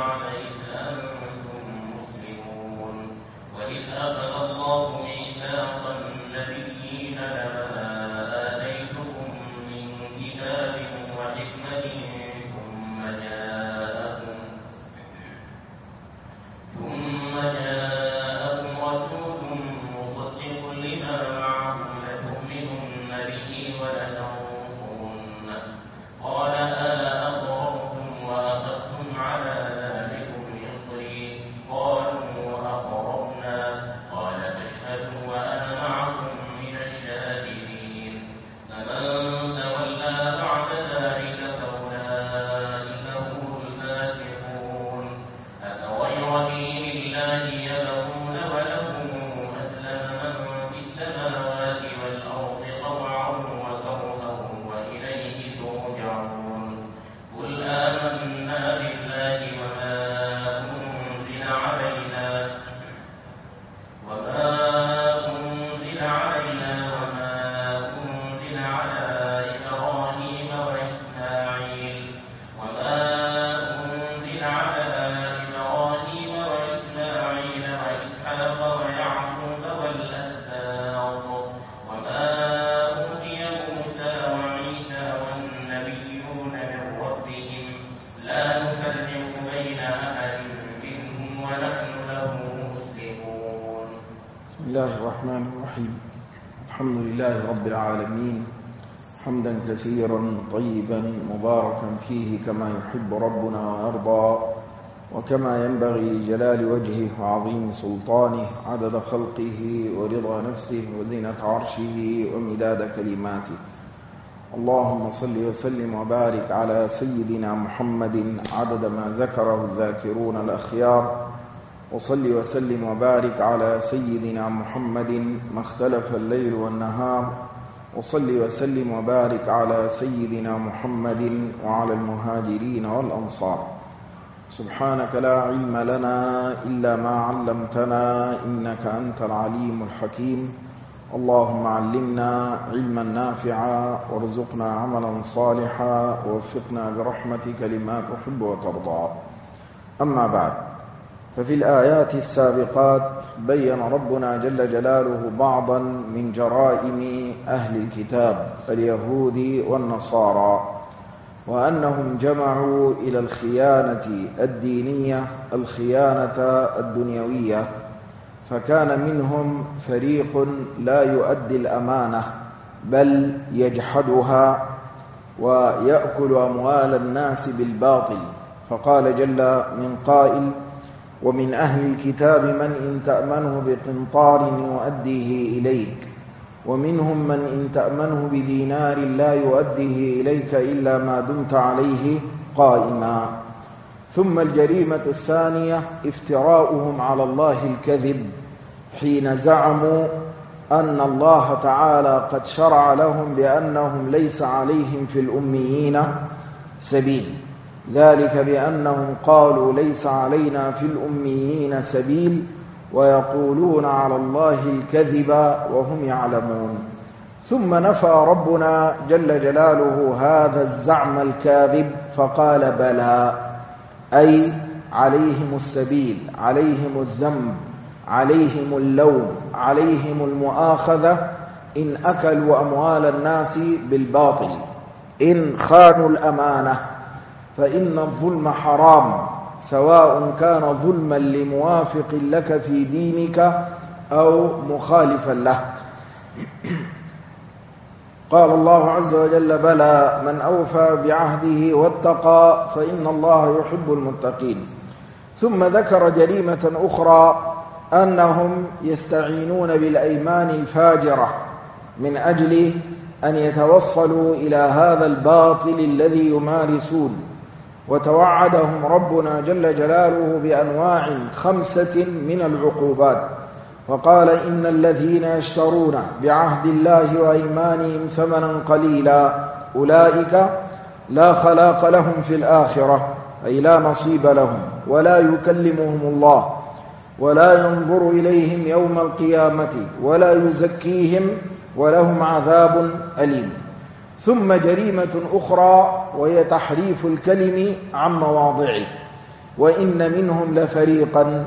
بعد إذ أنتم مسلمون وإذ أخذ الله ميثاق النبيين لما آتيتكم من كتاب وحكمة ثم جاءكم رسول مصدق لما معكم لتؤمنن به ولتنصرنه قال أأقررتم وأخذتم على ذلكم إصري قالوا أقررنا قال فاشهدوا وأنا معكم من الشاهدين فمن تولى بعد ذلك فأولئك هم الفاسقون أفغير دين الله يبغون وله أسلم من في السماوات والأرض طوعا وكرها وإليه ترجعون قل آمنا بالله وما أنزل علينا وما أنزل على إبراهيم وإسماعيل وإسحاق ويعقوب والأسباط وما أوتي موسى وعيسى والنبيون من ربهم لا نفرق بين أحد منهم ونحن له مسلمون. بسم الله الرحمن الرحيم. الحمد لله رب العالمين حمدا كثيرا طيبا مباركا فيه كما يحب ربنا ويرضى وكما ينبغي لجلال وجهه وعظيم سلطانه عدد خلقه ورضا نفسه وزينة عرشه ومداد كلماته. اللهم صل وسلم وبارك على سيدنا محمد عدد ما ذكره الذاكرون الأخيار وصل وسلم وبارك على سيدنا محمد ما اختلف الليل والنهار وصل وسلم وبارك على سيدنا محمد وعلى المهاجرين والأنصار. سبحانك لا علم لنا إلا ما علمتنا إنك أنت العليم الحكيم. اللهم علمنا علما نافعا وارزقنا عملا صالحا ووفقنا برحمتك لما تحب وترضى. أما بعد، ففي الآيات السابقات بين ربنا جل جلاله بعضا من جرائم أهل الكتاب اليهود والنصارى، وأنهم جمعوا إلى الخيانة الدينية الخيانة الدنيوية، فكان منهم فريق لا يؤدي الأمانة بل يجحدها ويأكل أموال الناس بالباطل. فقال جل من قائل: ومن أهل الكتاب من إن تأمنه بقنطار يؤديه إليك ومنهم من إن تأمنه بدينار لا يؤديه إليك إلا ما دمت عليه قائما. ثم الجريمة الثانية افتراؤهم على الله الكذب حين زعموا أن الله تعالى قد شرع لهم بأنهم ليس عليهم في الأميين سبيل، ذلك بأنهم قالوا ليس علينا في الأميين سبيل ويقولون على الله الكذب وهم يعلمون. ثم نفى ربنا جل جلاله هذا الزعم الكاذب فقال: بلى، أي عليهم السبيل، عليهم الذنب، عليهم اللوم، عليهم المؤاخذة إن أكلوا أموال الناس بالباطل، إن خانوا الأمانة، فإن الظلم حرام سواء كان ظلما لموافق لك في دينك أو مخالفا له. قال الله عز وجل: بلى من أوفى بعهده واتقى فإن الله يحب المتقين. ثم ذكر جريمة أخرى أنهم يستعينون بالأيمان الفاجرة من أجل أن يتوصلوا إلى هذا الباطل الذي يمارسون، وتوعدهم ربنا جل جلاله بأنواع 5 من العقوبات، فقال: إن الذين يشترون بعهد الله وأيمانهم ثمنا قليلا أولئك لا خلاق لهم في الآخرة، أي لا نصيب لهم، ولا يكلمهم الله ولا ينظر إليهم يوم القيامة ولا يزكيهم ولهم عذاب أليم. ثم جريمة أخرى وهي تحريف الكلم عن مواضعه، وإن منهم لفريقا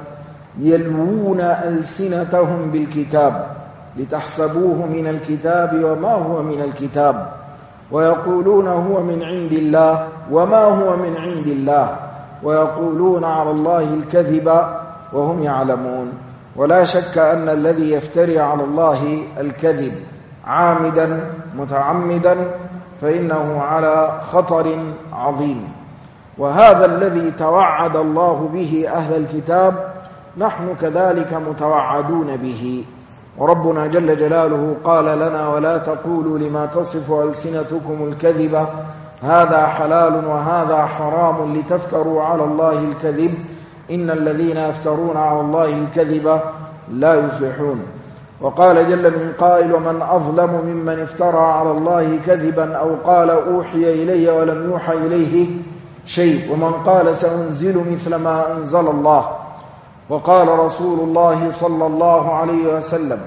يلوون ألسنتهم بالكتاب لتحسبوه من الكتاب وما هو من الكتاب ويقولون هو من عند الله وما هو من عند الله ويقولون على الله الكذب وهم يعلمون. ولا شك أن الذي يفتري على الله الكذب عامدا متعمدا فإنه على خطر عظيم. وهذا الذي توعد الله به أهل الكتاب نحن كذلك متوعدون به. وربنا جل جلاله قال لنا: ولا تقولوا لما تصف ألسنتكم الكذب هذا حلال وهذا حرام لتفتروا على الله الكذب إن الذين يفترون على الله الكذب لا يفلحون. وقال جل من قائل: ومن أظلم ممن افترى على الله كذبا أو قال أوحي إلي ولم يوحى إليه شيء ومن قال سأنزل مثل ما أنزل الله. وقال رسول الله صلى الله عليه وسلم: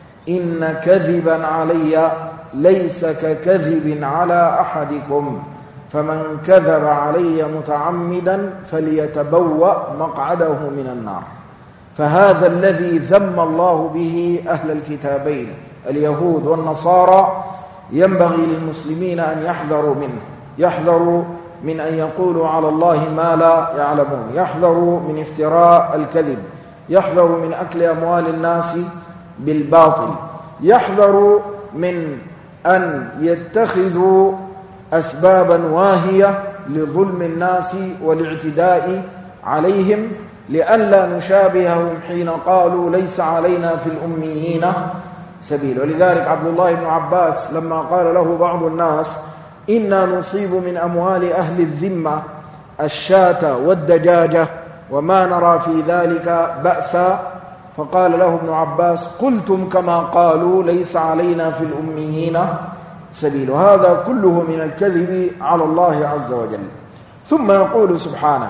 إن كذبا علي ليس ككذب على أحدكم فمن كذب علي متعمدا فليتبوأ مقعده من النار. فهذا الذي ذم الله به أهل الكتابين اليهود والنصارى ينبغي للمسلمين أن يحذروا منه، يحذروا من أن يقولوا على الله ما لا يعلمون، يحذروا من افتراء الكذب، يحذروا من أكل أموال الناس بالباطل، يحذروا من أن يتخذوا أسبابا واهية لظلم الناس والاعتداء عليهم لئلا نشابههم حين قالوا ليس علينا في الأميين سبيل. ولذلك عبد الله بن عباس لما قال له بعض الناس: إنا نصيب من أموال أهل الذمة الشاة والدجاجة وما نرى في ذلك بأسا، فقال له ابن عباس: قلتم كما قالوا ليس علينا في الأميين سبيل. هذا كله من الكذب على الله عز وجل. ثم يقول سبحانه: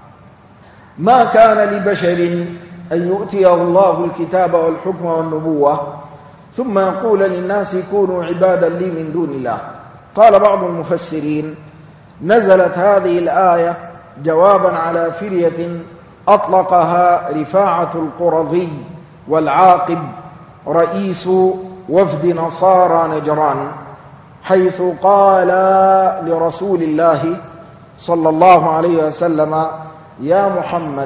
ما كان لبشر أن يؤتيه الله الكتاب والحكم والنبوة ثم يقول للناس كونوا عبادا لي من دون الله. قال بعض المفسرين: نزلت هذه الآية جوابا على فرية أطلقها رفاعة القرظي والعاقب رئيس وفد نصارى نجران، حيث قال لرسول الله صلى الله عليه وسلم: يا محمد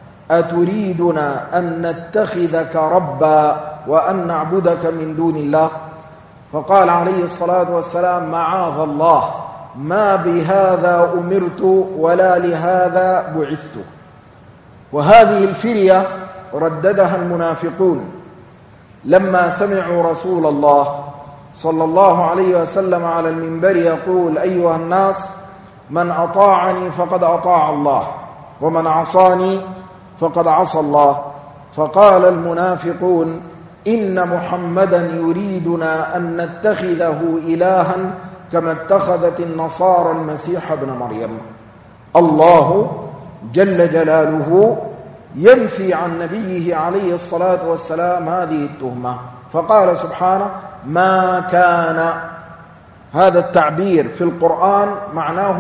أتريدنا أن نتخذك ربا وأن نعبدك من دون الله؟ فقال عليه الصلاة والسلام: معاذ الله، ما بهذا أمرت ولا لهذا بعثت. وهذه الفرية رددها المنافقون لما سمعوا رسول الله صلى الله عليه وسلم على المنبر يقول: أيها الناس، من أطاعني فقد أطاع الله ومن عصاني فقد عصى الله. فقال المنافقون: إن محمدا يريدنا أن نتخذه إلها كما اتخذت النصارى المسيح ابن مريم. الله جل جلاله ينفي عن نبيه عليه الصلاة والسلام هذه التهمة، فقال سبحانه: ما كان. هذا التعبير في القرآن معناه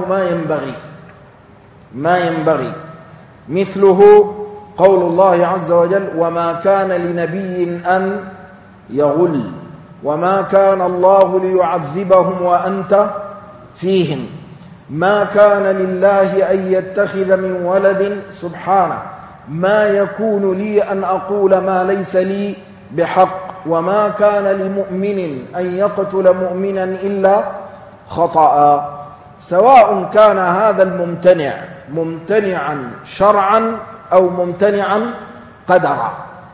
ما ينبغي. مثله قول الله عز وجل: وما كان لنبي أن يغل وما كان الله ليعذبهم وأنت فيهم. ما كان لله أن يتخذ من ولد سبحانه، ما يكون لي أن أقول ما ليس لي بحق، وما كان لمؤمن أن يقتل مؤمنا إلا خطأ. سواء كان هذا الممتنع ممتنعا شرعا أو ممتنعا قدرا،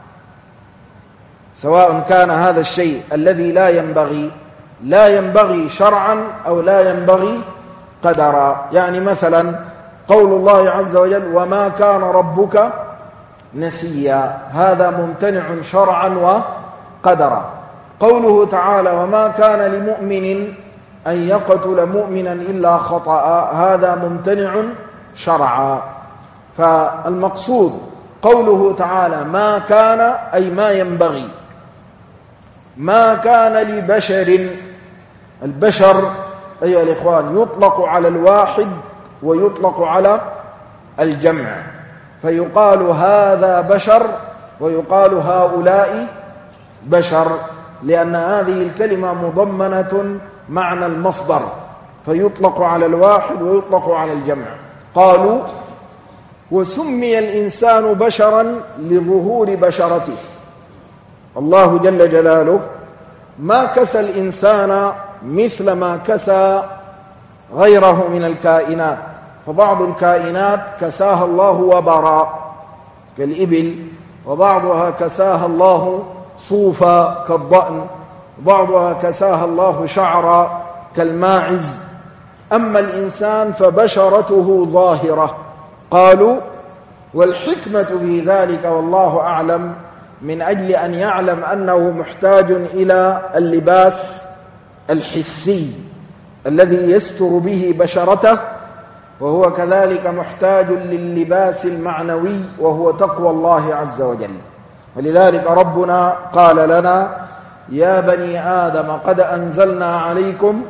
سواء كان هذا الشيء الذي لا ينبغي شرعا أو لا ينبغي قدرا. يعني مثلا قول الله عز وجل: وما كان ربك نسيا، هذا ممتنع شرعا وقدرا. قوله تعالى: وما كان لمؤمن أن يقتل مؤمنا إلا خطأ، هذا ممتنع شرعا. فالمقصود قوله تعالى: ما كان أي ما ينبغي. ما كان لبشر، البشر أيها الإخوان يطلق على الواحد ويطلق على الجمع. فيقال هذا بشر ويقال هؤلاء بشر، لأن هذه الكلمة مضمنة معنى المصدر، فيطلق على الواحد ويطلق على الجمع. قالوا وسمي الإنسان بشرا لظهور بشرته. الله جل جلاله ما كسى الإنسان مثل ما كسى غيره من الكائنات، فبعض الكائنات كساها الله وبرا كالإبل، وبعضها كساها الله صوفا كالضأن، وبعضها كساها الله شعرا كالماعز. أما الإنسان فبشرته ظاهرة. قالوا والحكمة في ذلك والله أعلم من أجل أن يعلم أنه محتاج إلى اللباس الحسي الذي يستر به بشرته، وهو كذلك محتاج للباس المعنوي وهو تقوى الله عز وجل. ولذلك ربنا قال لنا يا بني آدم قد أنزلنا عليكم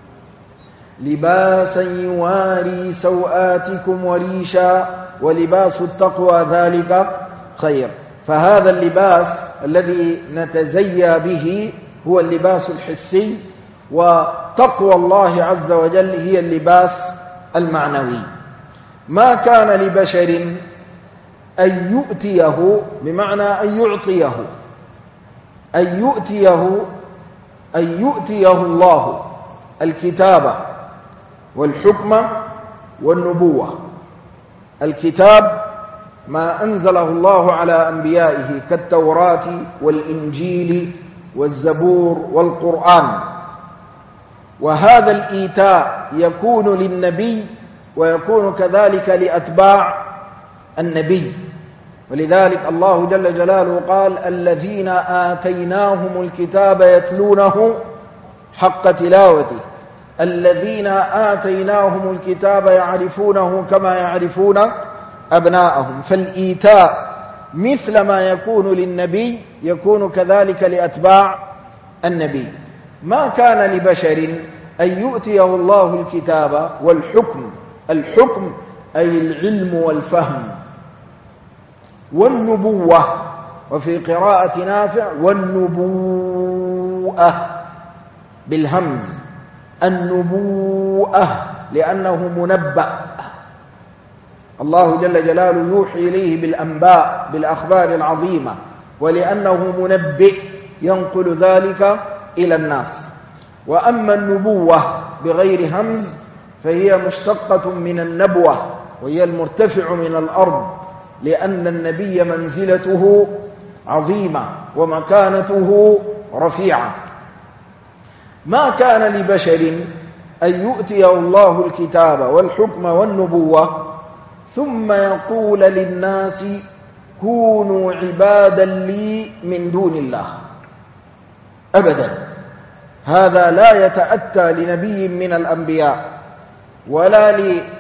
لباسا يواري سوآتكم وريشا ولباس التقوى ذلك خير. فهذا اللباس الذي نتزيى به هو اللباس الحسي، وتقوى الله عز وجل هي اللباس المعنوي. ما كان لبشر أن يؤتيه بمعنى أن يعطيه، أن يؤتيه الله الكتاب والحكم والنبوة. الكتاب ما أنزله الله على أنبيائه كالتوراة والإنجيل والزبور والقرآن، وهذا الإيتاء يكون للنبي ويكون كذلك لأتباع النبي. ولذلك الله جل جلاله قال الذين آتيناهم الكتاب يتلونه حق تلاوته، الذين آتيناهم الكتاب يعرفونه كما يعرفون أبناءهم. فالإيتاء مثل ما يكون للنبي يكون كذلك لأتباع النبي. ما كان لبشر أن يؤتيه الله الكتاب والحكم، الحكم أي العلم والفهم، والنبوة، وفي قراءة نافع والنبوءة بالهمز، النبوءة لأنه منبأ. الله جل جلاله يوحي إليه بالأنباء بالأخبار العظيمة، ولأنه منبئ ينقل ذلك إلى الناس. وأما النبوة بغير همز فهي مشتقة من النبوة، وهي المرتفع من الأرض، لأن النبي منزلته عظيمة ومكانته رفيعة. ما كان لبشر أن يؤتيه الله الكتاب والحكم والنبوة ثم يقول للناس كونوا عبادا لي من دون الله. أبدا، هذا لا يتأتى لنبي من الأنبياء ولا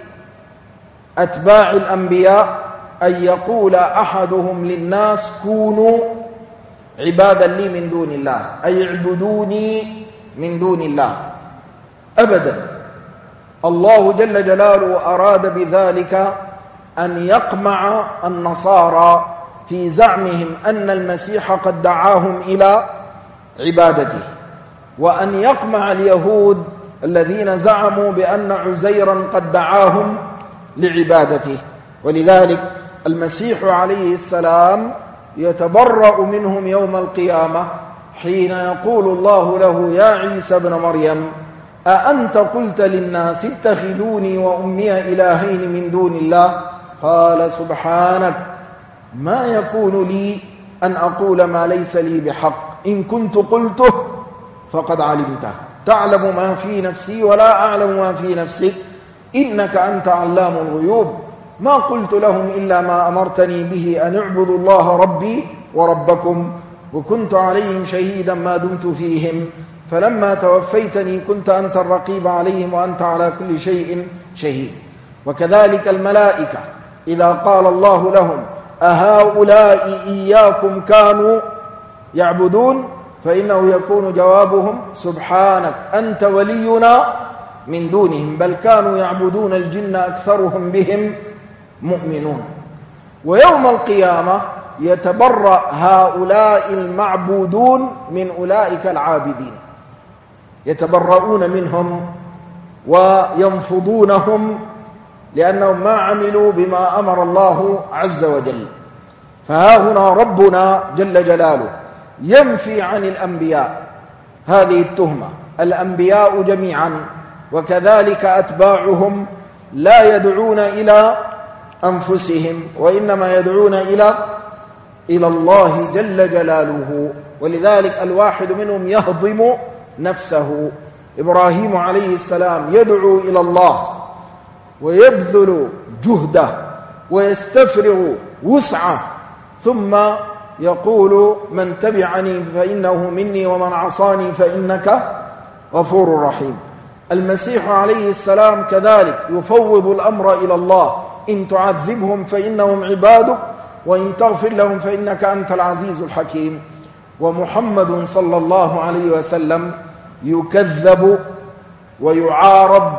لأتباع الأنبياء أن يقول أحدهم للناس كونوا عبادا لي من دون الله، أي اعبدوني من دون الله. أبدا، الله جل جلاله أراد بذلك أن يقمع النصارى في زعمهم أن المسيح قد دعاهم إلى عبادته، وأن يقمع اليهود الذين زعموا بأن عزيرا قد دعاهم لعبادته. ولذلك المسيح عليه السلام يتبرأ منهم يوم القيامة حين يقول الله له يا عيسى ابن مريم أأنت قلت للناس اتخذوني وأمي إلهين من دون الله؟ قال سبحانك ما يكون لي أن أقول ما ليس لي بحق، إن كنت قلته فقد علمته، تعلم ما في نفسي ولا أعلم ما في نفسك، إنك أنت علام الغيوب. ما قلت لهم إلا ما أمرتني به أن اعبدوا الله ربي وربكم، وكنت عليهم شهيدا ما دمت فيهم، فلما توفيتني كنت أنت الرقيب عليهم وأنت على كل شيء شهيد. وكذلك الملائكة إذا قال الله لهم أهؤلاء إياكم كانوا يعبدون، فإنه يكون جوابهم سبحانك أنت ولينا من دونهم، بل كانوا يعبدون الجن أكثرهم بهم مؤمنون. ويوم القيامة يتبرأ هؤلاء المعبودون من أولئك العابدين، يتبرؤون منهم وينفضونهم لأنهم ما عملوا بما أمر الله عز وجل. فها هنا ربنا جل جلاله ينفي عن الأنبياء هذه التهمة. الأنبياء جميعا وكذلك أتباعهم لا يدعون إلى أنفسهم، وإنما يدعون إلى الله جل جلاله. ولذلك الواحد منهم يهضم نفسه. إبراهيم عليه السلام يدعو إلى الله ويبذل جهده ويستفرغ وسعه، ثم يقول من تبعني فإنه مني ومن عصاني فإنك غفور رحيم. المسيح عليه السلام كذلك يفوض الأمر إلى الله، إن تعذبهم فإنهم عبادك وإن تغفر لهم فإنك أنت العزيز الحكيم. ومحمد صلى الله عليه وسلم يكذب ويعارض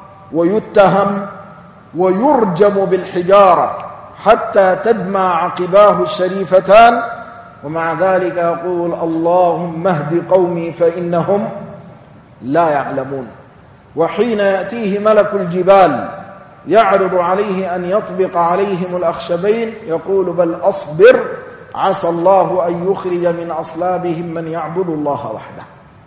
ويتهم ويرجم بالحجارة حتى تدمع عقباه الشريفتان، ومع ذلك يقول اللهم اهد قومي فإنهم لا يعلمون. وحين يأتيه ملك الجبال يعرض عليه أن يطبق عليهم الأخشبين يقول بل أصبر عسى الله أن يخرج من أصلابهم من يعبد الله وحده.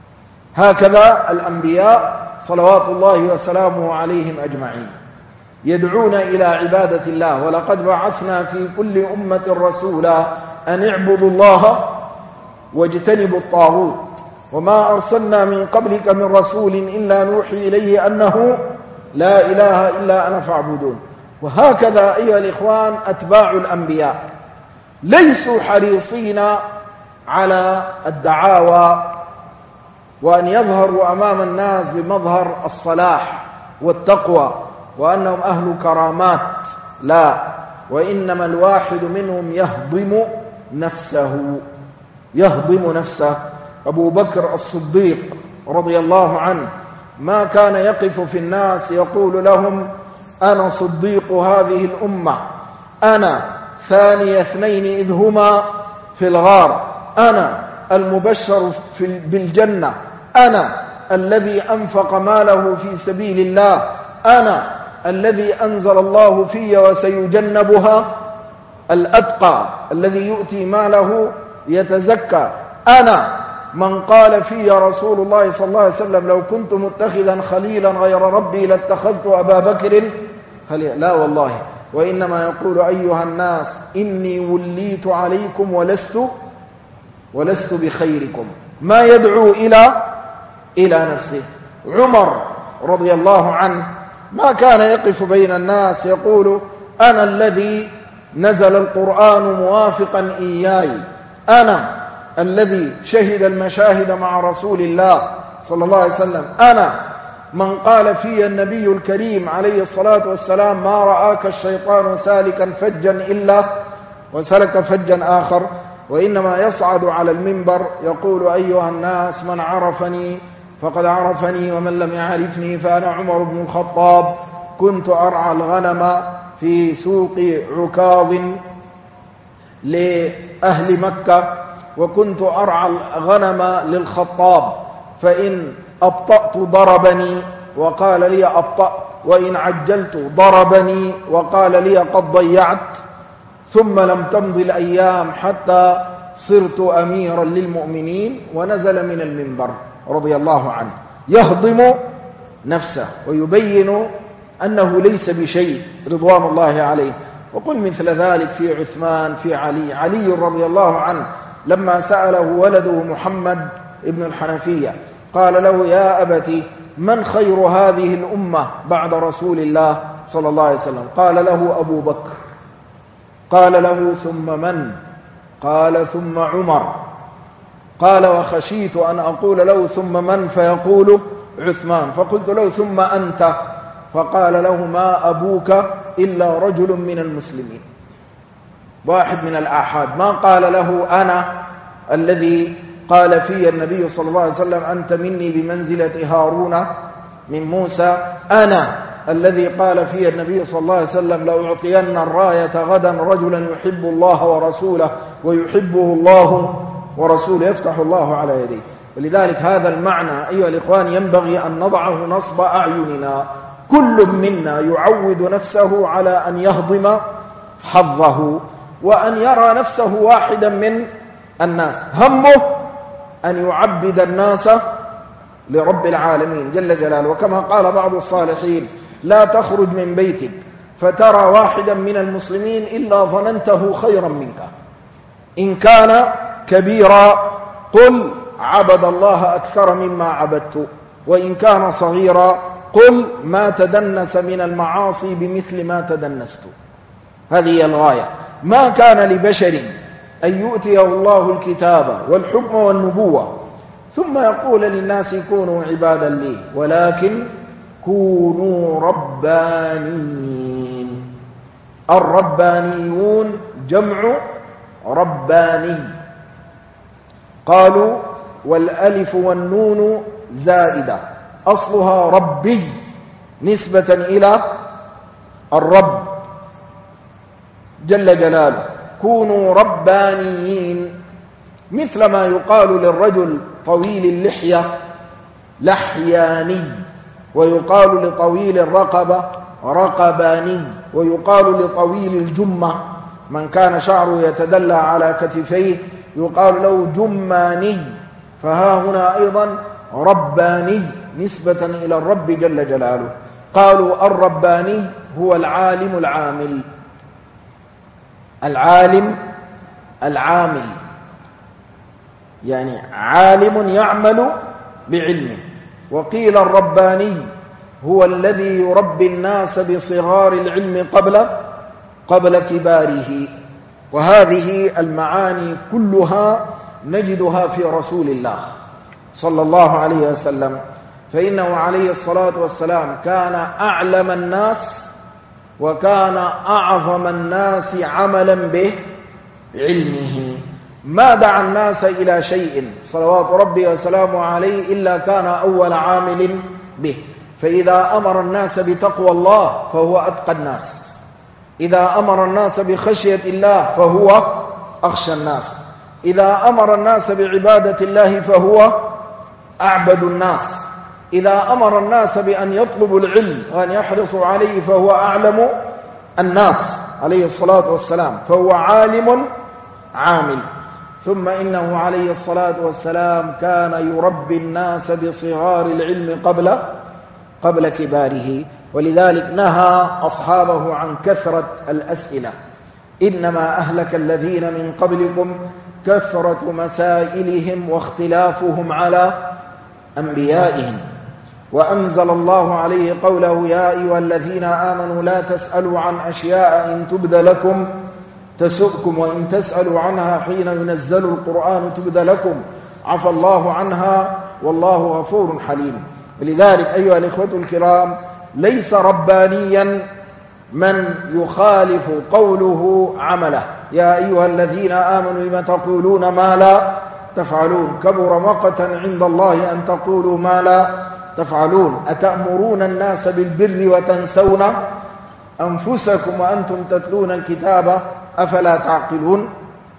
هكذا الأنبياء صلوات الله وسلامه عليهم أجمعين يدعون إلى عبادة الله. ولقد بعثنا في كل أمة رسولا أن اعبدوا الله واجتنبوا الطاغوت وما أرسلنا من قبلك من رسول إلا نوحي إليه أنه لا إله إلا أنا فاعبدون. وهكذا أيها الإخوان أتباع الأنبياء ليسوا حريصين على الدعاوى وأن يظهروا أمام الناس بمظهر الصلاح والتقوى وأنهم أهل كرامات، لا، وإنما الواحد منهم يهضم نفسه. أبو بكر الصديق رضي الله عنه ما كان يقف في الناس يقول لهم أنا صديق هذه الأمة، أنا ثاني اثنين إذ هما في الغار، أنا المبشر بالجنة، أنا الذي أنفق ماله في سبيل الله، أنا الذي أنزل الله في وسيجنبها الأتقى الذي يؤتي ماله يتزكى، أنا من قال في رسول الله صلى الله عليه وسلم لو كنت متخذا خليلا غير ربي لاتخذت أبا بكر خليلا. لا والله، وإنما يقول أيها الناس إني وليت عليكم ولست بخيركم. ما يدعو إلى نفسه. عمر رضي الله عنه ما كان يقف بين الناس يقول أنا الذي نزل القرآن موافقا إياي، أنا الذي شهد المشاهد مع رسول الله صلى الله عليه وسلم، أنا من قال في النبي الكريم عليه الصلاة والسلام ما رآك الشيطان سالكا فجا إلا وسلك فجا آخر. وإنما يصعد على المنبر يقول أيها الناس من عرفني فقد عرفني ومن لم يعرفني فأنا عمر بن الخطاب كنت أرعى الغنم في سوق عكاظ لأهل مكة وكنت أرعى الغنم للخطاب، فإن أبطأت ضربني وقال لي أبطأت، وإن عجلت ضربني وقال لي قد ضيعت. ثم لم تمض الأيام حتى صرت أميرا للمؤمنين ونزل من المنبر رضي الله عنه يهضم نفسه ويبين أنه ليس بشيء رضوان الله عليه. وقل مثل ذلك في عثمان، في علي رضي الله عنه لما سأله ولده محمد ابن الحنفية قال له يا أبتي من خير هذه الأمة بعد رسول الله صلى الله عليه وسلم؟ قال له أبو بكر. قال له ثم من؟ قال ثم عمر. قال وخشيت أن أقول له ثم من فيقول عثمان، فقلت له ثم أنت؟ فقال له ما أبوك إلا رجل من المسلمين، واحد من الآحاد، ما قال له أنا الذي قال في النبي صلى الله عليه وسلم أنت مني بمنزلة هارون من موسى، أنا الذي قال فيه النبي صلى الله عليه وسلم: لأعطين الراية غدا رجلا يحب الله ورسوله ويحبه الله ورسوله يفتح الله على يديه. ولذلك هذا المعنى أيها الإخوان ينبغي أن نضعه نصب أعيننا. كل منا يعود نفسه على أن يهضم حظه وأن يرى نفسه واحدا من الناس، همه أن يعبد الناس لرب العالمين جل جلاله. وكما قال بعض الصالحين: لا تخرج من بيتك فترى واحدا من المسلمين إلا ظننته خيرا منك، إن كان كبيرا قل عبد الله أكثر مما عبدت، وإن كان صغيرا قل ما تدنس من المعاصي بمثل ما تدنست. هذه هي الغاية. ما كان لبشر أن يؤتيه الله الكتاب والحكم والنبوة ثم يقول للناس كونوا عبادا لي، ولكن كونوا ربانيين. الربانيون جمع رباني. قالوا: والألف والنون زائدة أصلها ربي نسبة إلى الرب جل جلاله. كونوا ربانيين، مثل ما يقال للرجل طويل اللحية لحياني، ويقال لطويل الرقبة رقباني، ويقال لطويل الجمة من كان شعره يتدلى على كتفيه يقال له جماني. فها هنا أيضا رباني نسبة إلى الرب جل جلاله. قالوا: الرباني هو العالم العامل. العالم العامل يعني عالم يعمل بعلمه. وقيل الرباني هو الذي يربي الناس بصغار العلم قبل كباره. وهذه المعاني كلها نجدها في رسول الله صلى الله عليه وسلم، فإنه عليه الصلاة والسلام كان أعلم الناس وكان أعظم الناس عملا بعلمه. ما دعا الناس إلى شيء صلوات ربي وسلامه عليه إلا كان أول عامل به. فإذا أمر الناس بتقوى الله فهو أتقى الناس، إذا أمر الناس بخشية الله فهو أخشى الناس، إذا أمر الناس بعبادة الله فهو أعبد الناس، إذا أمر الناس بأن يطلبوا العلم وأن يحرصوا عليه فهو أعلم الناس عليه الصلاة والسلام، فهو عالم عامل. ثم إنه عليه الصلاة والسلام كان يربي الناس بصغار العلم قبل كباره. ولذلك نهى أصحابه عن كثرة الأسئلة. إنما أهلك الذين من قبلكم كثرة مسائلهم واختلافهم على أنبيائهم. وأنزل الله عليه قوله: يا أيها الذين آمنوا لا تسألوا عن أشياء إن تبد لكم تسؤكم وإن تسألوا عنها حين ينزل القرآن تبد لكم عفى الله عنها والله غفور حليم. لذلك أيها الإخوة الكرام ليس ربانيا من يخالف قوله عمله. يا أيها الذين آمنوا لم تقولون ما لا تفعلون كبر مقتا عند الله أن تقولوا ما لا تفعلون أتأمرون الناس بالبر وتنسون أنفسكم وأنتم تتلون الكتاب أفلا تعقلون.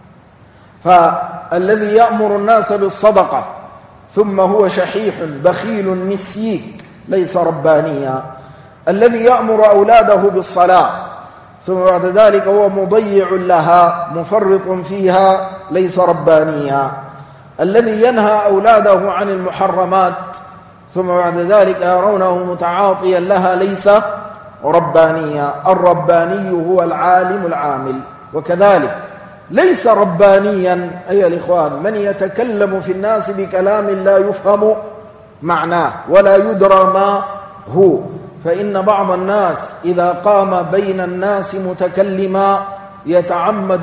فالذي يأمر الناس بالصدقة ثم هو شحيح بخيل نسيك ليس ربانيا. الذي يأمر أولاده بالصلاة ثم بعد ذلك هو مضيع لها مفرط فيها ليس ربانيا. الذي ينهى أولاده عن المحرمات ثم بعد ذلك يرونه متعاطيا لها ليس ربانيا. الرباني هو العالم العامل. وكذلك ليس ربانيا أيها الإخوان من يتكلم في الناس بكلام لا يفهم معناه ولا يدرى ما هو. فإن بعض الناس إذا قام بين الناس متكلما يتعمد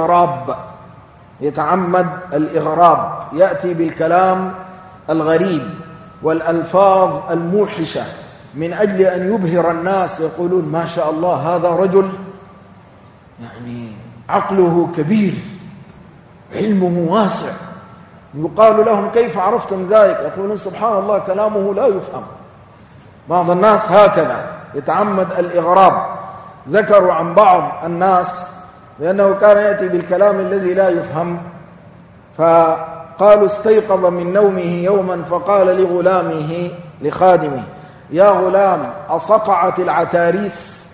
الإغراب، يأتي بالكلام الغريب والألفاظ الموحشة من أجل أن يبهر الناس، يقولون ما شاء الله هذا رجل يعني عقله كبير علمه واسع. يقال لهم كيف عرفتم ذلك؟ يقولون سبحان الله كلامه لا يفهم. بعض الناس هكذا يتعمد الإغراب. ذكروا عن بعض الناس لأنه كان يأتي بالكلام الذي لا يفهم، فقالوا استيقظ من نومه يوما فقال لغلامه لخادمه: يا غلام أصقعت العتاريس؟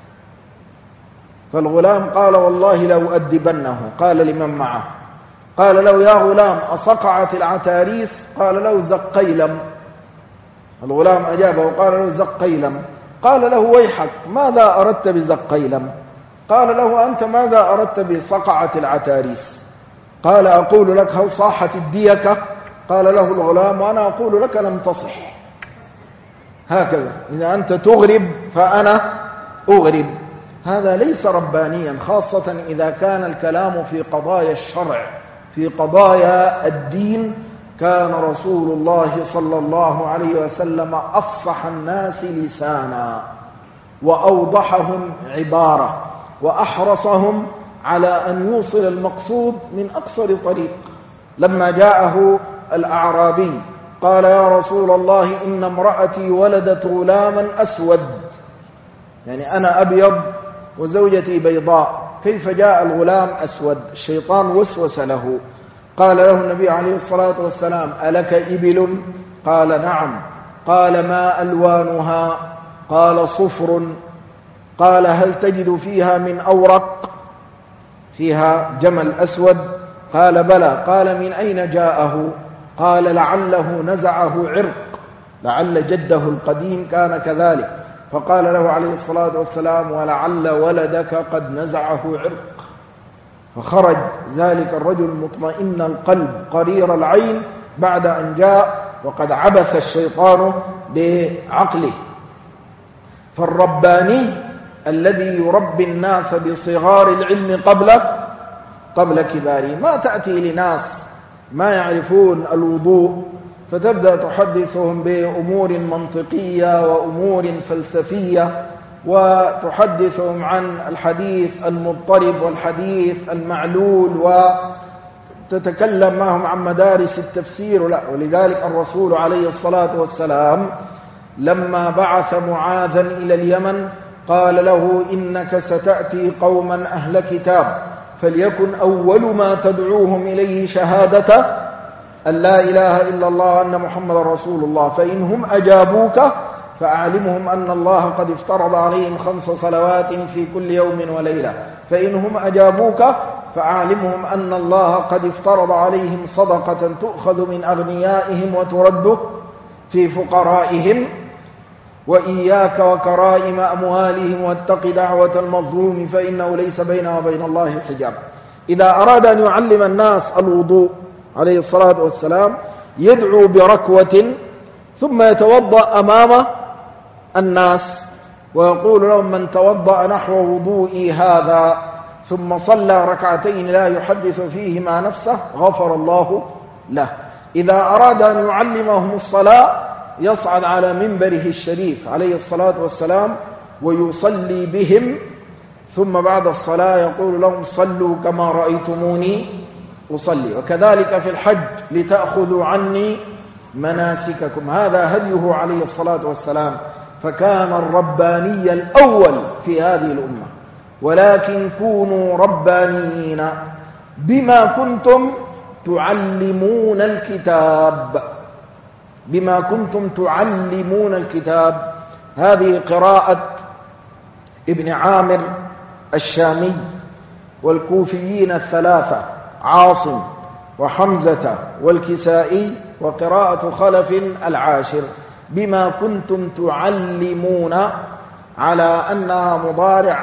فالغلام قال: والله لو أدبنه. قال لمن معه، قال له: يا غلام أصقعت العتاريس؟ قال له: زقيلم. الغلام أجابه وقال له: زقيلم. قال له: ويحك، ماذا أردت بزقيلم؟ قال له: أنت ماذا أردت بصقعة العتاريس؟ قال: أقول لك هل صاحت الديكة؟ قال له الغلام: وأنا أقول لك لم تصح. هكذا إذا أنت تغرب فأنا أغرب. هذا ليس ربانيا، خاصة إذا كان الكلام في قضايا الشرع، في قضايا الدين. كان رسول الله صلى الله عليه وسلم أفصح الناس لسانا وأوضحهم عبارة وأحرصهم على أن يوصل المقصود من أقصر طريق. لما جاءه الأعرابي قال: يا رسول الله إن امرأتي ولدت غلاما أسود، يعني أنا أبيض وزوجتي بيضاء، كيف جاء الغلام أسود؟ الشيطان وسوس له. قال له النبي عليه الصلاة والسلام: ألك إبل؟ قال: نعم. قال: ما ألوانها؟ قال: صفر. قال: هل تجد فيها من أورق؟ فيها جمل أسود؟ قال: بلى. قال: من أين جاءه؟ قال: لعله نزعه عرق، لعل جده القديم كان كذلك. فقال له عليه الصلاة والسلام: ولعل ولدك قد نزعه عرق. فخرج ذلك الرجل مطمئن القلب قرير العين بعد أن جاء وقد عبث الشيطان بعقله. فالرباني الذي يربي الناس بصغار العلم قبل كباره. ما تأتي لناس ما يعرفون الوضوء فتبدأ تحدثهم بأمور منطقية وأمور فلسفية، وتحدثهم عن الحديث المضطرب والحديث المعلول، وتتكلم معهم عن مدارس التفسير. لا. ولذلك الرسول عليه الصلاة والسلام لما بعث معاذا إلى اليمن قال له: إنك ستأتي قوما أهل كتاب، فليكن أول ما تدعوهم إليه شهادة أن لا إله إلا الله وأن محمد رسول الله، فإنهم أجابوك فأعلمهم أن الله قد افترض عليهم 5 صلوات في كل يوم وليلة، فإنهم أجابوك فأعلمهم أن الله قد افترض عليهم صدقة تؤخذ من أغنيائهم وترد في فقرائهم، وإياك وكرائم أموالهم واتق دعوة المظلوم فإنه ليس بينه وبين الله حجاب. إذا أراد أن يعلم الناس الوضوء عليه الصلاة والسلام يدعو بركوة ثم يتوضأ أمام الناس ويقول لهم: من توضأ نحو وضوئي هذا ثم صلى ركعتين لا يحدث فيهما نفسه غفر الله له. إذا أراد أن يعلمهم الصلاة يصعد على منبره الشريف عليه الصلاة والسلام ويصلي بهم، ثم بعد الصلاة يقول لهم: صلوا كما رأيتموني أصلي. وكذلك في الحج: لتأخذوا عني مناسككم. هذا هديه عليه الصلاة والسلام. فكان الرباني الأول في هذه الأمة. ولكن كونوا ربانيين بما كنتم تعلمون الكتاب، بما كنتم تعلمون الكتاب. هذه قراءة ابن عامر الشامي والكوفيين الثلاثة عاصم وحمزة والكسائي، وقراءة خلف العاشر: بما كنتم تعلمون، على أنها مضارع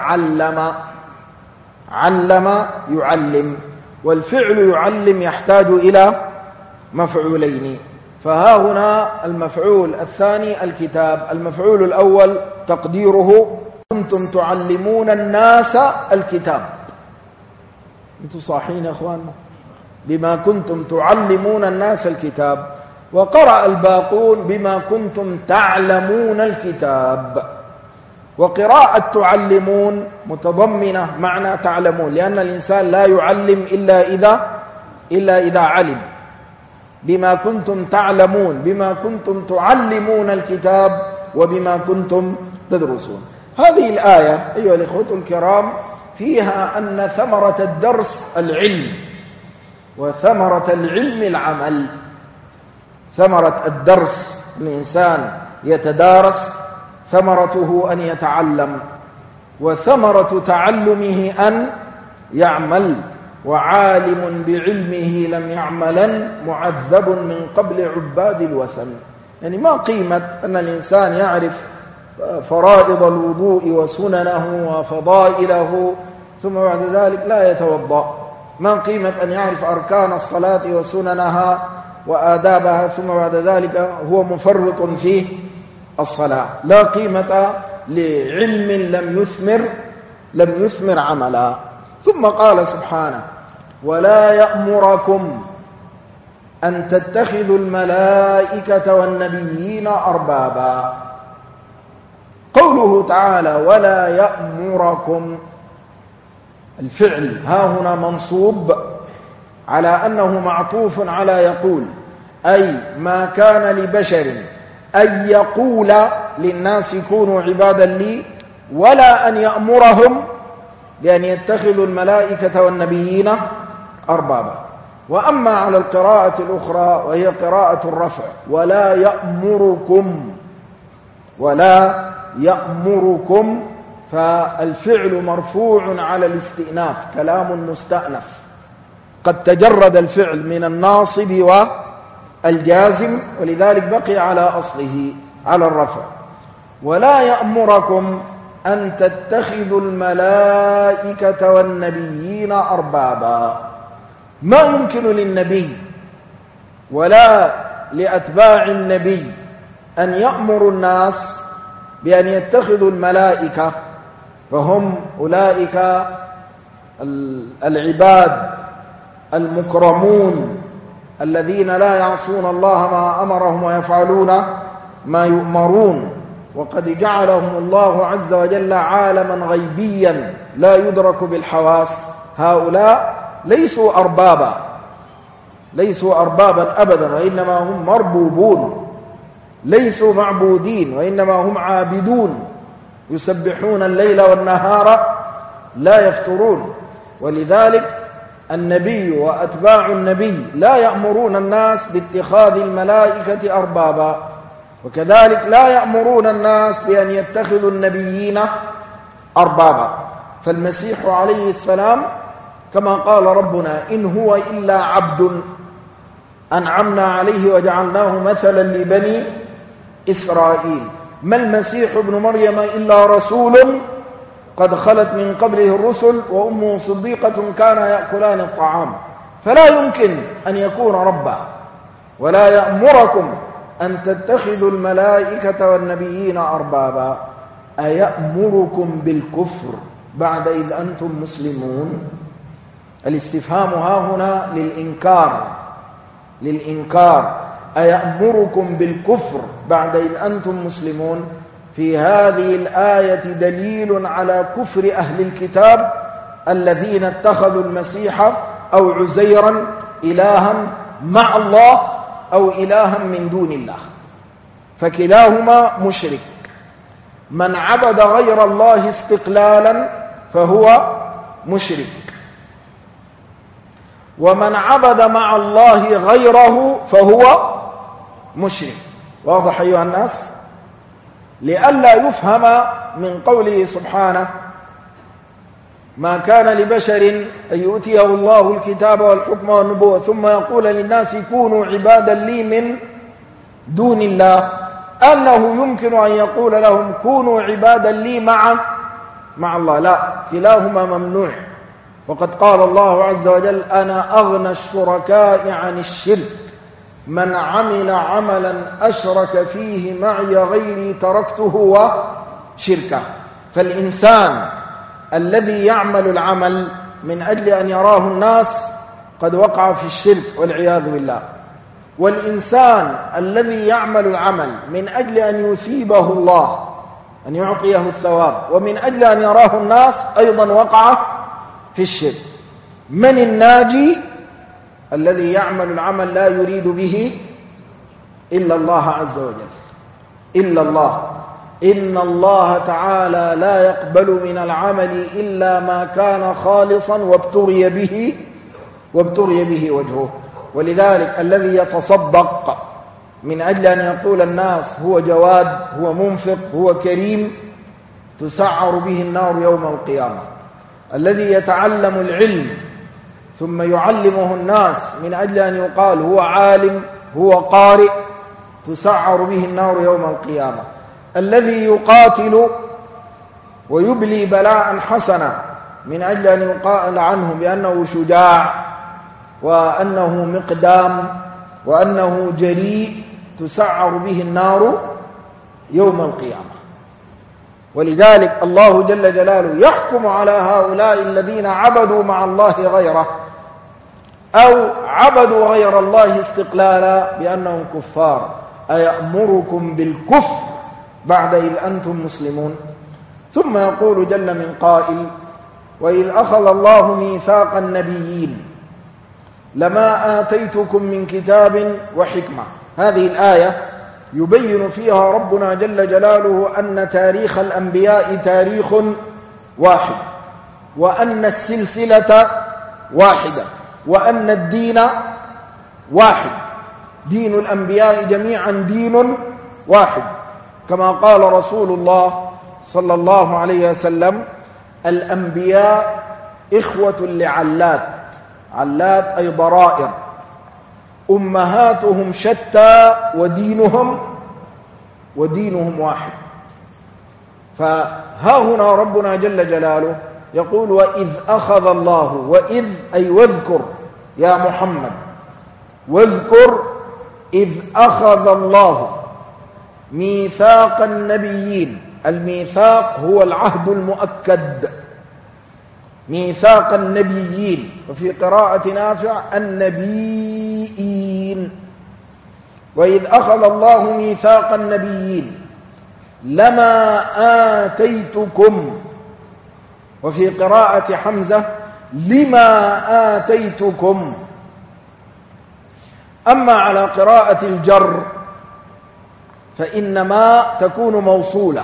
علم يعلم، والفعل يعلم يحتاج إلى مفعولين. فها هنا المفعول الثاني الكتاب، المفعول الأول تقديره: كنتم تعلمون الناس الكتاب. انتم صاحين يا أخواننا؟ بما كنتم تعلمون الناس الكتاب. وقرأ الباقون: بما كنتم تعلمون الكتاب. وقراءة تعلمون متضمنة معنى تعلمون، لأن الإنسان لا يعلم إلا إذا علم. بما كنتم تعلمون، بما كنتم تعلمون الكتاب، وبما كنتم تدرسون. هذه الآية أيها الإخوة الكرام فيها أن ثمرة الدرس العلم، وثمرة العلم العمل. ثمرة الدرس الإنسان يتدارس ثمرته أن يتعلم، وثمرة تعلمه أن يعمل، وعالم بعلمه لم يعملا معذب من قبل عباد الوثن. يعني ما قيمة أن الإنسان يعرف فرائض الوضوء وسننه وفضائله ثم بعد ذلك لا يتوضأ؟ ما قيمة أن يعرف أركان الصلاة وسننها وآدابها ثم بعد ذلك هو مفرط في الصلاة؟ لا قيمة لعلم لم يثمر عملا. ثم قال سبحانه: ولا يأمركم أن تتخذوا الملائكة والنبيين أربابا. قوله تعالى ولا يأمركم، الفعل ها هنا منصوب على أنه معطوف على يقول، أي ما كان لبشر أن يقول للناس كونوا عبادا لي، ولا أن يأمرهم بأن يتخذوا الملائكة والنبيين أربابا. وأما على القراءة الأخرى وهي قراءة الرفع، ولا يأمركم، فالفعل مرفوع على الاستئناف، كلام مستأنف قد تجرد الفعل من الناصب والجازم، ولذلك بقي على أصله على الرفع. ولا يأمركم أن تتخذوا الملائكة والنبيين أربابا. ما يمكن للنبي ولا لأتباع النبي أن يأمروا الناس بأن يتخذوا الملائكة، فهم أولئك العباد المكرمون الذين لا يعصون الله ما أمرهم ويفعلون ما يؤمرون، وقد جعلهم الله عز وجل عالما غيبيا لا يدرك بالحواس. هؤلاء ليسوا أربابا أبدا، وإنما هم مربوبون، ليسوا معبودين وإنما هم عابدون، يسبحون الليل والنهار لا يفترون. ولذلك النبي وأتباع النبي لا يأمرون الناس باتخاذ الملائكة أربابا، وكذلك لا يأمرون الناس بأن يتخذوا النبيين أربابا. فالمسيح عليه السلام كما قال ربنا: إن هو إلا عبد أنعمنا عليه وجعلناه مثلا لبني إسرائيل. ما المسيح ابن مريم إلا رسول قد خلت من قبله الرسل وأمه صديقة كانا يأكلان الطعام، فلا يمكن أن يكون ربا. ولا يأمركم أن تتخذوا الملائكة والنبيين أربابا، أيأمركم بالكفر بعد إذ أنتم مسلمون؟ الاستفهام ها هنا للإنكار. أيأمركم بالكفر بعد إذ أنتم مسلمون؟ في هذه الآية دليل على كفر أهل الكتاب الذين اتخذوا المسيح أو عزيرا إلها مع الله أو إلها من دون الله، فكلاهما مشرك. من عبد غير الله استقلالا فهو مشرك، ومن عبد مع الله غيره فهو مشرك. واضح أيها الناس؟ لئلا يفهم من قوله سبحانه: ما كان لبشر أن يؤتيه الله الكتاب والحكم والنبوة ثم يقول للناس كونوا عبادا لي من دون الله، أنه يمكن أن يقول لهم كونوا عبادا لي مع الله. لا، كلاهما ممنوع. وقد قال الله عز وجل: أنا أغنى الشركاء عن الشرك، من عمل عملا أشرك فيه معي غيري تركته وشركه. فالإنسان الذي يعمل العمل من أجل أن يراه الناس قد وقع في الشرك والعياذ بالله، والإنسان الذي يعمل العمل من أجل أن يثيبه الله، أن يعطيه الثواب، ومن أجل أن يراه الناس، أيضا وقع في الشرك. من الناجي؟ الذي يعمل العمل لا يريد به إلا الله عز وجل، إلا الله. إن الله تعالى لا يقبل من العمل إلا ما كان خالصا وابتغي به وجهه. ولذلك الذي يتصدق من أجل أن يقول الناس هو جواد، هو منفق، هو كريم، تسعر به النار يوم القيامة. الذي يتعلم العلم ثم يعلمه الناس من أجل أن يقال هو عالم، هو قارئ، تسعر به النار يوم القيامة. الذي يقاتل ويبلي بلاء حسنا من أجل أن يقال عنه بأنه شجاع وأنه مقدام وأنه جريء، تسعر به النار يوم القيامة. ولذلك الله جل جلاله يحكم على هؤلاء الذين عبدوا مع الله غيره أو عبدوا غير الله استقلالا بأنهم كفار. أيأمركم بالكفر بعد إذ أنتم مسلمون؟ ثم يقول جل من قائل: وإذ أخذ الله ميثاق النبيين لما آتيتكم من كتاب وحكمة. هذه الآية يبين فيها ربنا جل جلاله أن تاريخ الأنبياء تاريخ واحد، وأن السلسلة واحدة، وأن الدين واحد، دين الأنبياء جميعا دين واحد، كما قال رسول الله صلى الله عليه وسلم: الأنبياء إخوة لعلات، علات أي ضرائر، أمهاتهم شتى ودينهم واحد. فها هنا ربنا جل جلاله يقول: وإذ أخذ الله، وإذ أي واذكر يا محمد، واذكر إذ أخذ الله ميثاق النبيين. الميثاق هو العهد المؤكد، ميثاق النبيين، وفي قراءة نافع النبيين. وإذ أخذ الله ميثاق النبيين لما آتيتكم، وفي قراءة حمزة لما آتيتكم. أما على قراءة الجر فإنما تكون موصولة: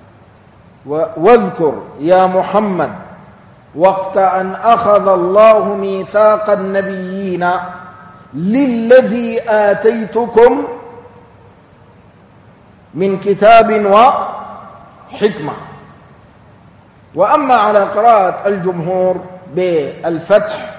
واذكر يا محمد وقت أن أخذ الله ميثاق النبيين للذي آتيتكم من كتاب وحكمة. وأما على قراءة الجمهور بالفتح: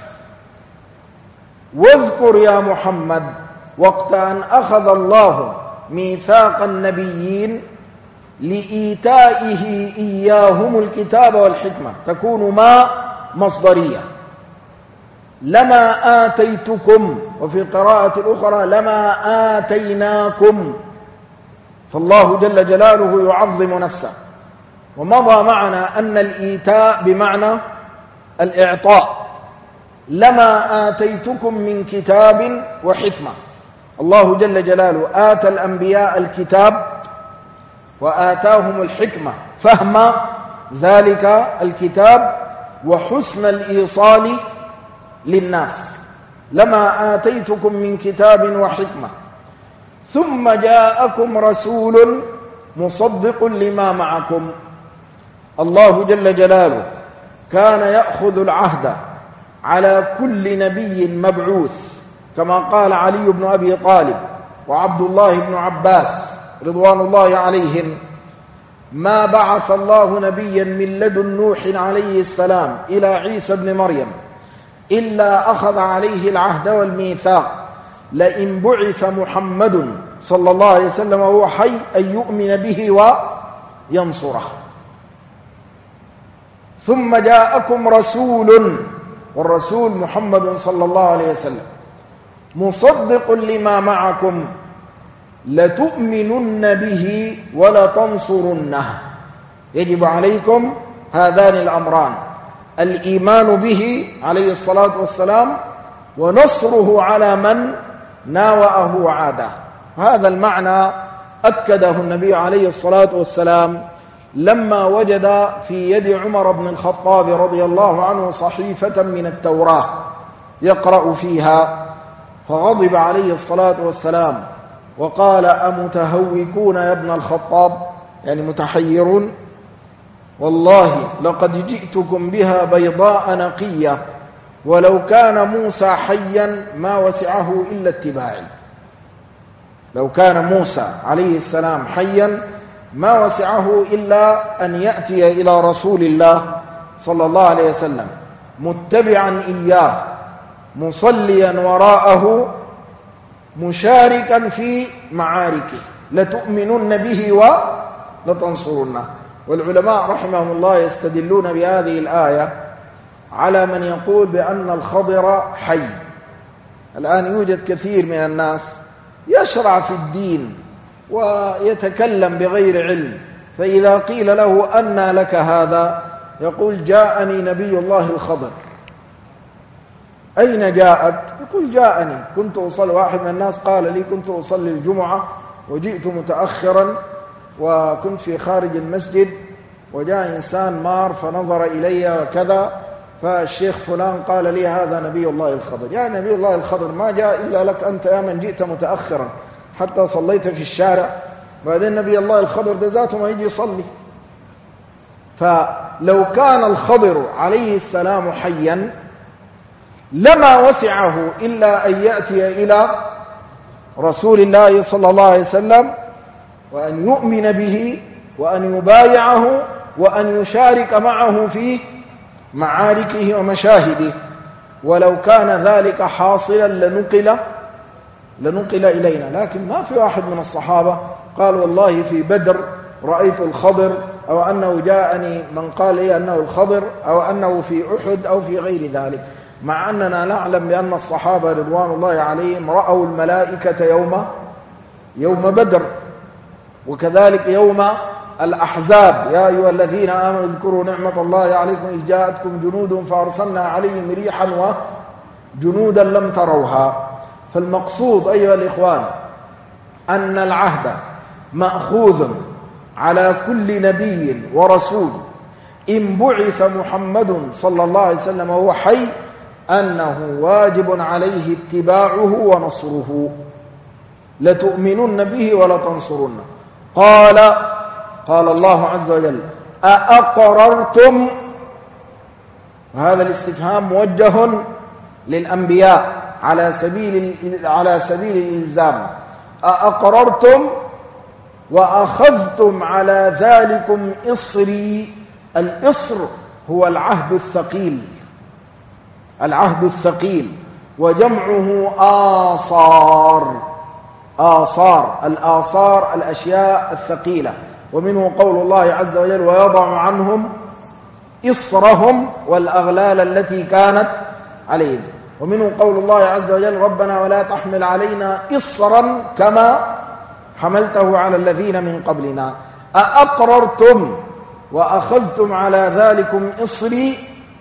واذكر يا محمد وقت أن أخذ الله ميثاق النبيين لإيتائه إياهم الكتاب والحكمة، تكون ما مصدرية. لما آتيتكم، وفي قراءة الأخرى لما آتيناكم. فالله جل جلاله يعظم نفسه. ومضى معنا أن الإيتاء بمعنى الإعطاء. لما آتيتكم من كتاب وحكمة، الله جل جلاله آتى الأنبياء الكتاب وآتاهم الحكمة، فهم ذلك الكتاب وحسن الإيصال للناس. لما آتيتكم من كتاب وحكمة ثم جاءكم رسول مصدق لما معكم. الله جل جلاله كان يأخذ العهد على كل نبي مبعوث، كما قال علي بن أبي طالب وعبد الله بن عباس رضوان الله عليهم: ما بعث الله نبيا من لدن نوح عليه السلام إلى عيسى بن مريم إلا أخذ عليه العهد والميثاق لئن بعث محمد صلى الله عليه وسلم وهو حي أن يؤمن به وينصره. ثم جاءكم رسول، والرسول محمد صلى الله عليه وسلم، مصدق لما معكم لتؤمنن به ولتنصرنه. يجب عليكم هذان الأمران: الإيمان به عليه الصلاة والسلام، ونصره على من ناوأه وعاده. هذا المعنى أكده النبي عليه الصلاة والسلام لما وجد في يد عمر بن الخطاب رضي الله عنه صحيفة من التوراة يقرأ فيها، فغضب عليه الصلاة والسلام وقال: أمتهوكون يا ابن الخطاب، يعني متحيرون. والله لقد جئتكم بها بيضاء نقية ولو كان موسى حيا ما وسعه إلا اتباعي. لو كان موسى عليه السلام حيا ما وسعه إلا أن يأتي إلى رسول الله صلى الله عليه وسلم متبعا إياه مصليا وراءه مشاركا في معاركه، لتؤمنن به ولتنصرنه. والعلماء رحمهم الله يستدلون بهذه الآية على من يقول بأن الخضر حي. الآن يوجد كثير من الناس يشرع في الدين ويتكلم بغير علم، فإذا قيل له أنى لك هذا يقول جاءني نبي الله الخضر. أين جاءت؟ يقول جاءني كنت أصلي. واحد من الناس قال لي كنت أصلي الجمعة وجئت متأخرا وكنت في خارج المسجد وجاء إنسان مار فنظر إلي وكذا، فالشيخ فلان قال لي هذا نبي الله الخضر. يا نبي الله الخضر ما جاء إلا لك أنت يا من جئت متأخرا حتى صليت في الشارع، بعدين نبي الله الخضر ذاته ما يجي يصلي. فلو كان الخضر عليه السلام حيا لما وسعه إلا أن يأتي إلى رسول الله صلى الله عليه وسلم وأن يؤمن به وأن يبايعه وأن يشارك معه في معاركه ومشاهده. ولو كان ذلك حاصلا لنقل إلينا، لكن ما في واحد من الصحابة قال والله في بدر رأيت الخضر، أو أنه جاءني من قال لي أنه الخضر، أو أنه في أحد أو في غير ذلك، مع أننا نعلم بأن الصحابة رضوان الله عليهم رأوا الملائكة يوم بدر، وكذلك يوم الأحزاب. يا أيها الذين آمنوا اذكروا نعمة الله عليكم إذ جاءتكم جنود فأرسلنا عليهم ريحا وجنودا لم تروها. فالمقصود أيها الإخوان أن العهد مأخوذ على كل نبي ورسول إن بعث محمد صلى الله عليه وسلم وهو حي أنه واجب عليه اتباعه ونصره، لتؤمنن به ولتنصرنه. قال الله عز وجل أأقررتم، وهذا الاستفهام موجه للأنبياء على سبيل الإلزام. أأقررتم وأخذتم على ذلكم إصري. الإصر هو العهد الثقيل، العهد الثقيل، وجمعه آصار. الآصار الأشياء الثقيلة، ومنه قول الله عز وجل ويضع عنهم إصرهم والأغلال التي كانت عليهم. ومنه قول الله عز وجل ربنا ولا تحمل علينا إصرا كما حملته على الذين من قبلنا. أأقررتم وأخذتم على ذلكم إصري،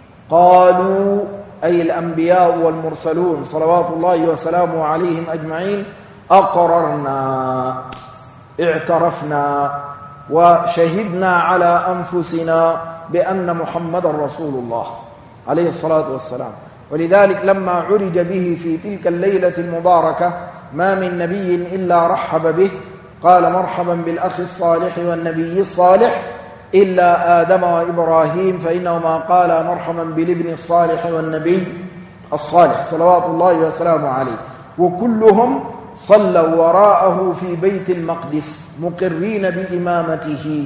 قالوا أي الأنبياء والمرسلون صلوات الله وسلامه عليهم أجمعين أقررنا، اعترفنا وشهدنا على أنفسنا بأن محمد رسول الله عليه الصلاة والسلام. ولذلك لما عرج به في تلك الليلة المباركة ما من نبي إلا رحب به، قال مرحبا بالأخ الصالح والنبي الصالح إلا آدم وإبراهيم فإنهما قال مرحبا بالابن الصالح والنبي الصالح صلوات الله وسلامه عليه. وكلهم صلوا وراءه في بيت المقدس مقرين بإمامته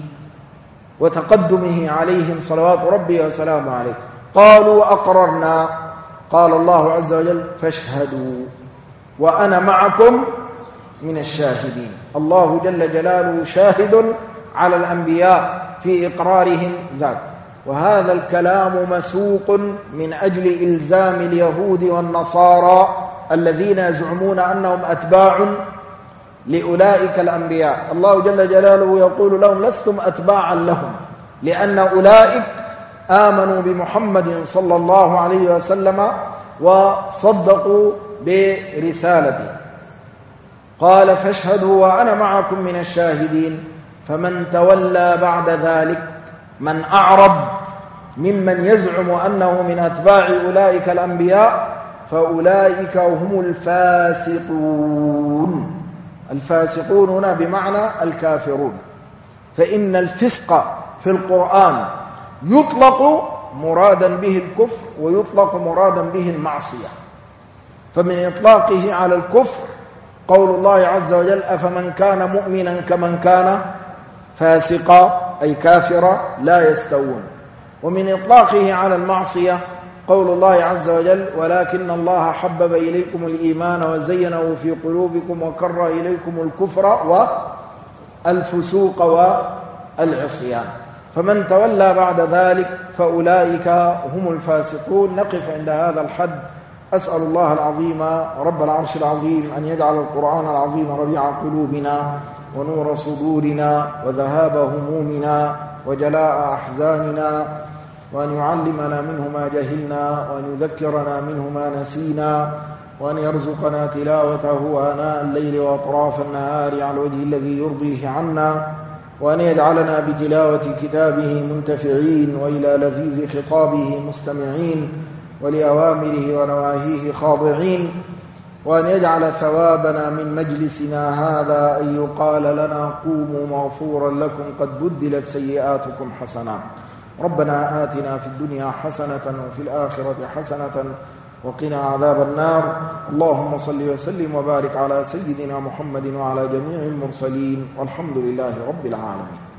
وتقدمه عليهم صلوات ربي وسلامه عليه. قالوا أقررنا. قال الله عز وجل فاشهدوا وأنا معكم من الشاهدين. الله جل جلاله شاهد على الأنبياء في إقرارهم ذاك. وهذا الكلام مسوق من أجل إلزام اليهود والنصارى الذين يزعمون أنهم أتباع لأولئك الأنبياء. الله جل جلاله يقول لهم لستم أتباعا لهم، لأن أولئك آمنوا بمحمد صلى الله عليه وسلم وصدقوا برسالته. قال فاشهدوا وأنا معكم من الشاهدين. فمن تولى بعد ذلك، من أعرض ممن يزعم أنه من أتباع أولئك الأنبياء، فأولئك هم الفاسقون. الفاسقون هنا بمعنى الكافرون. فإن الفسق في القرآن يطلق مرادا به الكفر ويطلق مرادا به المعصية. فمن إطلاقه على الكفر قول الله عز وجل أفمن كان مؤمنا كمن كان فاسقا أي كافرا لا يستوون. ومن إطلاقه على المعصية قول الله عز وجل ولكن الله حبب إليكم الإيمان وزينه في قلوبكم وكره إليكم الكفر والفسوق والعصيان. فمن تولى بعد ذلك فأولئك هم الفاسقون. نقف عند هذا الحد. أسأل الله العظيم رب العرش العظيم أن يجعل القرآن العظيم ربيع قلوبنا ونور صدورنا وذهاب همومنا وجلاء أحزاننا، وأن يعلمنا منه ما جهلنا وأن يذكرنا منه ما نسينا، وأن يرزقنا تلاوته آناء الليل وأطراف النهار على الوجه الذي يرضيه عنا، وأن يجعلنا بتلاوة كتابه منتفعين وإلى لذيذ خطابه مستمعين ولأوامره ونواهيه خاضعين، وأن يجعل ثوابنا من مجلسنا هذا أن يقال لنا قوموا مغفورا لكم قد بدلت سيئاتكم حسنات. ربنا آتنا في الدنيا حسنة وفي الآخرة حسنة وقنا عذاب النار. اللهم صل وسلم وبارك على سيدنا محمد وعلى جميع المرسلين والحمد لله رب العالمين.